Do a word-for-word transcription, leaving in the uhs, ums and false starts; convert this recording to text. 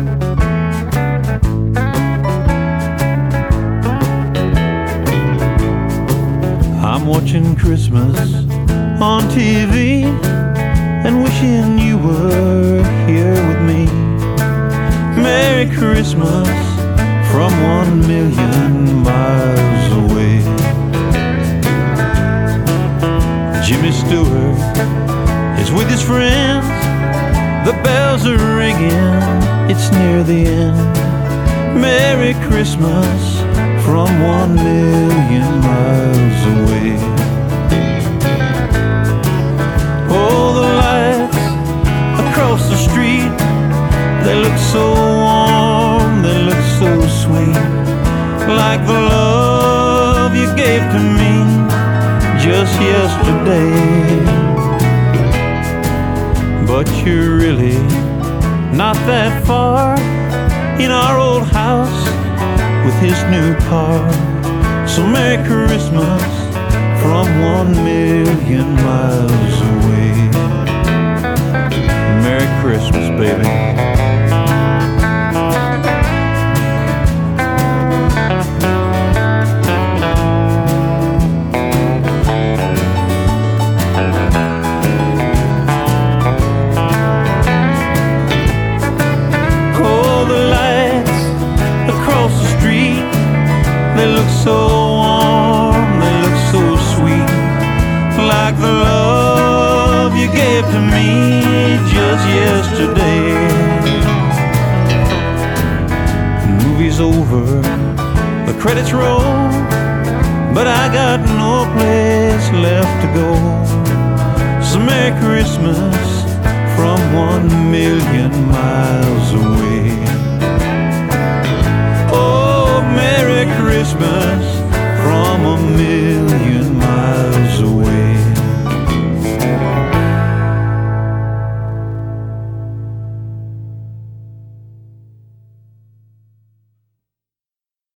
I'm watching Christmas on T V and wishing you were here with me. Merry Christmas from one million miles away. Jimmy Stewart is with his friends. The bells are ringing, it's near the end. Merry Christmas from one million miles away. Oh, the lights across the street, they look so warm, they look so sweet, like the love you gave to me just yesterday. But you're really not that far in our old house with his new car. So Merry Christmas from one million miles away. Merry Christmas, baby. They look so warm, they look so sweet, like the love you gave to me just yesterday. The movie's over, the credits roll, but I got no place left to go. So Merry Christmas from one million miles